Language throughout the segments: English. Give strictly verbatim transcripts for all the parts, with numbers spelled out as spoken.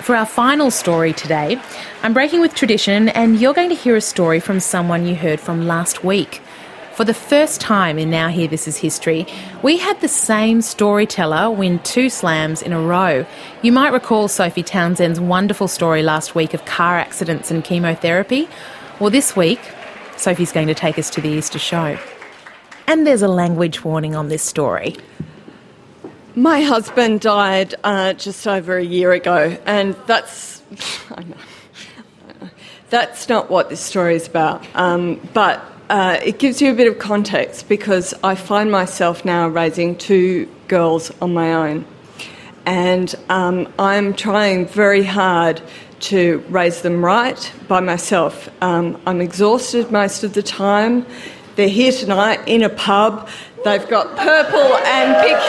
For our final story today, I'm breaking with tradition and you're going to hear a story from someone you heard from last week. For the first time in Now Hear This Is History, we had the same storyteller win two slams in a row. You might recall Sophie Townsend's wonderful story last week of car accidents and chemotherapy. Well, this week, Sophie's going to take us to the Easter show. And there's a language warning on this story. My husband died uh, just over a year ago, and that's I know, that's not what this story is about. Um, but uh, it gives you a bit of context because I find myself now raising two girls on my own, and um, I'm trying very hard to raise them right by myself. Um, I'm exhausted most of the time. They're here tonight in a pub. They've got purple and pink.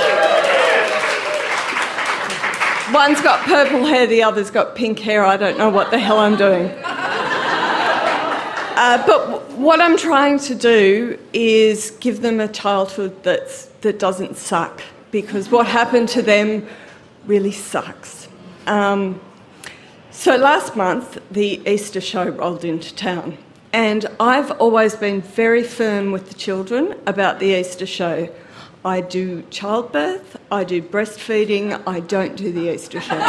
One's got purple hair, the other's got pink hair. I don't know what the hell I'm doing. Uh, but what I'm trying to do is give them a childhood that's, that doesn't suck, because what happened to them really sucks. Um, so last month, the Easter show rolled into town. And I've always been very firm with the children about the Easter show. I do childbirth, I do breastfeeding, I don't do the Easter show.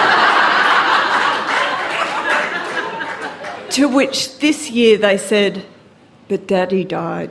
To which this year they said, but Daddy died.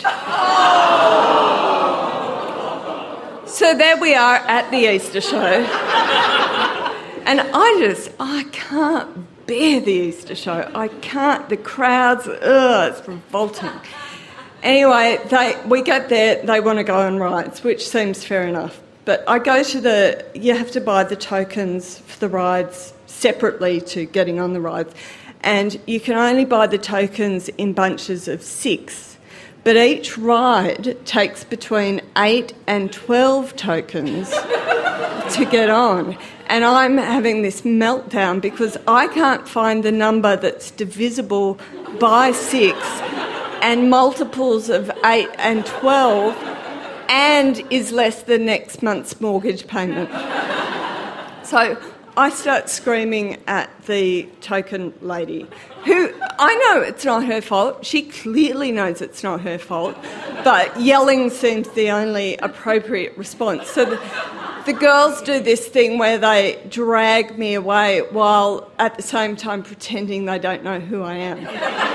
So there we are at the Easter show. And I just, I can't bear the Easter show. I can't, the crowds, ugh, it's revolting. Anyway, they, we get there, they want to go on rides, which seems fair enough. But I go to the, you have to buy the tokens for the rides separately to getting on the rides. And you can only buy the tokens in bunches of six. But each ride takes between eight and twelve tokens to get on. And I'm having this meltdown because I can't find the number that's divisible by six and multiples of eight and twelve and is less than next month's mortgage payment. So I start screaming at the token lady, who I know it's not her fault. She clearly knows it's not her fault, but yelling seems the only appropriate response. So the, the girls do this thing where they drag me away while at the same time pretending they don't know who I am.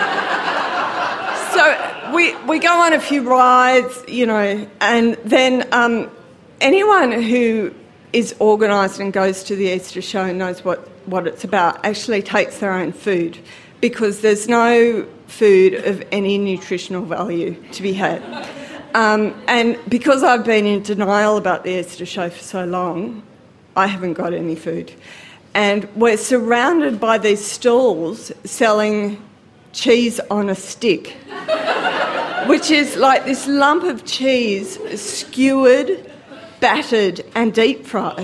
So we we go on a few rides, you know, and then um, anyone who is organised and goes to the Easter show and knows what, what it's about actually takes their own food, because there's no food of any nutritional value to be had. Um, and because I've been in denial about the Easter show for so long, I haven't got any food. And we're surrounded by these stalls selling cheese on a stick, which is like this lump of cheese skewered, battered and deep fried.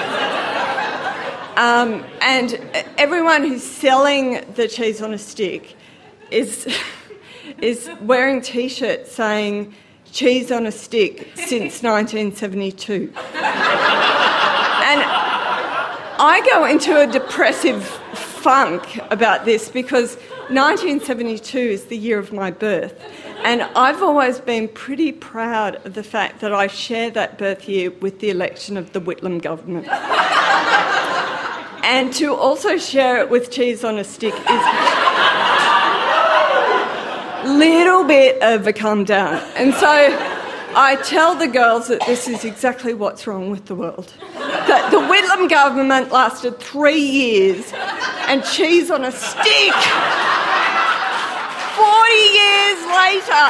Um, and everyone who's selling the cheese on a stick is, is wearing T-shirts saying cheese on a stick since nineteen seventy-two. And I go into a depressive funk about this because nineteen seventy-two is the year of my birth. And I've always been pretty proud of the fact that I share that birth year with the election of the Whitlam government. And to also share it with cheese on a stick is a little bit of a come down. And so I tell the girls that this is exactly what's wrong with the world. That the Whitlam government lasted three years and cheese on a stick forty years later.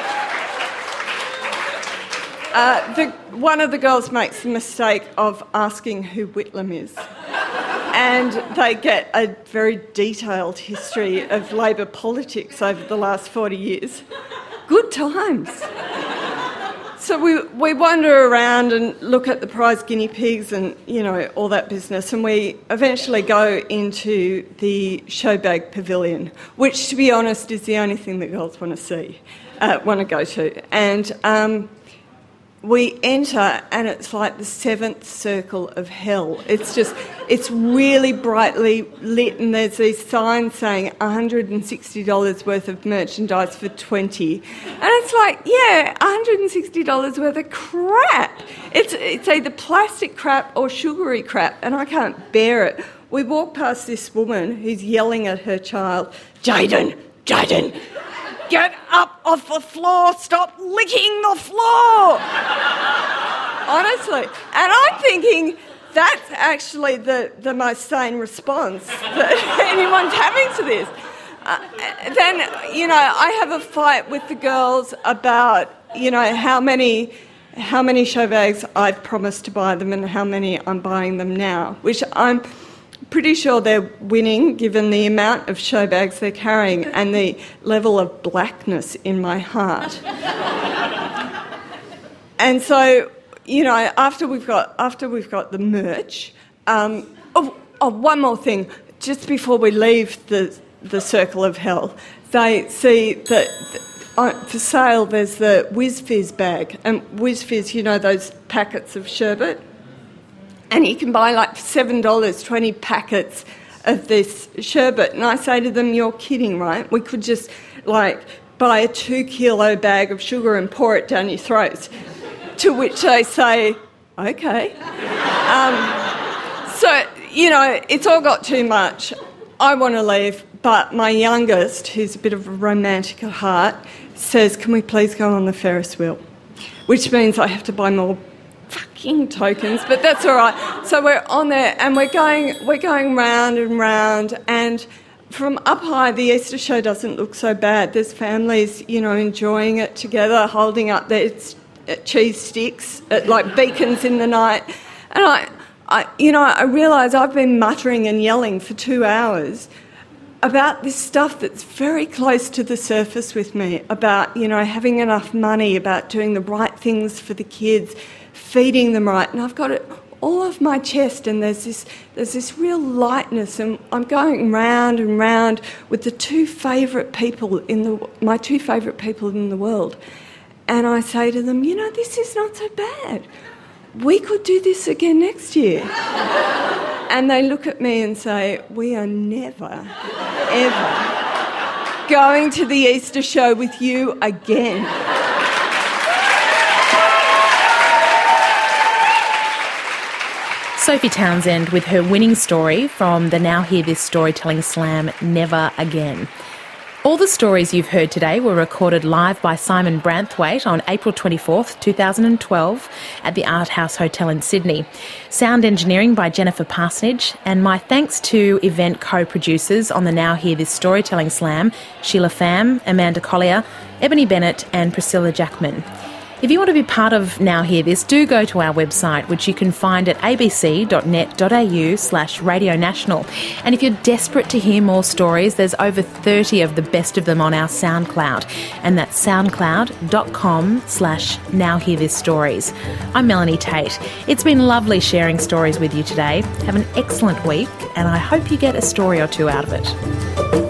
Uh, the, one of the girls makes the mistake of asking who Whitlam is. And they get a very detailed history of Labor politics over the last forty years. Good times. So we, we wander around and look at the prize guinea pigs and, you know, all that business, and we eventually go into the Showbag Pavilion, which, to be honest, is the only thing that girls want to see, uh, want to go to. And um, we enter and it's like the seventh circle of hell. It's just, it's really brightly lit and there's these signs saying one hundred sixty dollars worth of merchandise for twenty dollars. And it's like, yeah, one hundred sixty dollars worth of crap. It's, it's either plastic crap or sugary crap, and I can't bear it. We walk past this woman who's yelling at her child, Jayden, Jayden, get up off the floor, stop licking the floor. Honestly. And I'm thinking that's actually the, the most sane response that anyone's having to this. Uh, then, you know, I have a fight with the girls about, you know, how many... how many show bags I've promised to buy them and how many I'm buying them now, which I'm pretty sure they're winning given the amount of show bags they're carrying and the level of blackness in my heart. And so, you know, after we've got after we've got the merch, um, oh, oh, one more thing, just before we leave the the circle of hell, they see that. Uh, for sale, there's the Whiz Fizz bag. And Whiz Fizz, you know, those packets of sherbet? And you can buy like seven dollars, twenty packets of this sherbet. And I say to them, you're kidding, right? We could just, like, buy a two-kilo bag of sugar and pour it down your throat. To which they say, OK. Um, so, you know, it's all got too much. I want to leave. But my youngest, who's a bit of a romantic at heart, says, can we please go on the Ferris wheel? Which means I have to buy more fucking tokens, but that's all right. So we're on there and we're going we're going round and round, and from up high the Easter show doesn't look so bad. There's families, you know, enjoying it together, holding up their cheese sticks at, like beacons in the night. And I, I you know, I realise I've been muttering and yelling for two hours about this stuff that's very close to the surface with me, about, you know, having enough money, about doing the right things for the kids, feeding them right. And I've got it all off my chest, and there's this there's this real lightness, and I'm going round and round with the two favourite people in the my two favourite people in the world. And I say to them, you know, this is not so bad. We could do this again next year. And they look at me and say, we are never, ever going to the Easter show with you again. Sophie Townsend with her winning story from the Now Hear This Storytelling Slam, Never Again. All the stories you've heard today were recorded live by Simon Branthwaite on April twenty-fourth, two thousand twelve at the Art House Hotel in Sydney. Sound engineering by Jennifer Parsonage, and my thanks to event co-producers on the Now Hear This Storytelling Slam, Sheila Pham, Amanda Collier, Ebony Bennett and Priscilla Jackman. If you want to be part of Now Hear This, do go to our website, which you can find at abc.net.au slash Radio National. And if you're desperate to hear more stories, there's over thirty of the best of them on our SoundCloud, and that's soundcloud.com slash Now Hear This Stories. I'm Melanie Tate. It's been lovely sharing stories with you today. Have an excellent week, and I hope you get a story or two out of it.